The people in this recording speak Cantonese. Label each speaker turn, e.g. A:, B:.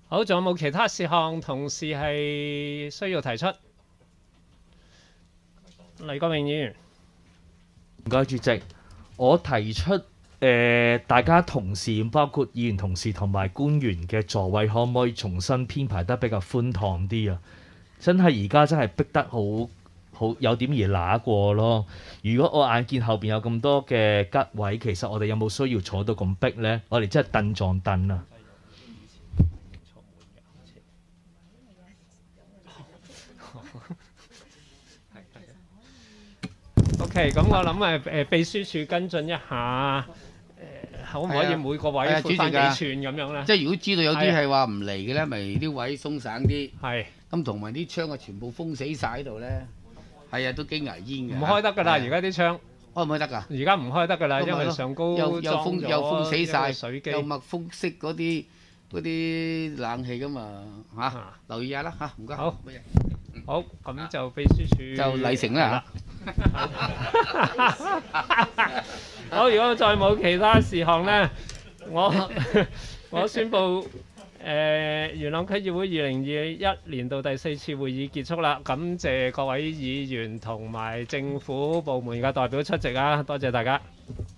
A: 好，仲有冇其他事項同事係需要提出？黎國榮議員，
B: 唔該，主席，我提出大家同事，包括議員同事同埋官員嘅座位，可唔可以重新編排得比較寬敞啲啊？真係而家真係逼得好有點而揦過咯。如果我眼見後邊有咁多嘅吉位，其實我哋有冇需要坐到咁逼呢？我哋真係凳撞凳啊！
A: OK， 咁我諗秘書處跟進一下，可唔可以每個位闊翻幾寸咁樣咧？
C: 即係如果知道有啲係話唔嚟嘅咧，咪啲位鬆散啲。
A: 係。
C: 咁同埋啲窗啊，全部封死晒喺度咧，係啊，都幾危煙嘅。
A: 唔開得㗎啦，而家啲窗。
C: 開唔開得㗎？
A: 而家唔開得㗎啦，因為上高
C: 又封死晒，
A: 水機，
C: 又密封式嗰啲冷氣㗎嘛嚇，留意下啦嚇，唔該。
A: 好，好，咁就秘書處
C: 就禮成啦嚇。
A: 好，如果再冇其他事項咧，我宣布元朗區議會2021年度第4次會議結束啦。感謝各位議員同埋政府部門嘅代表出席啊，多謝大家。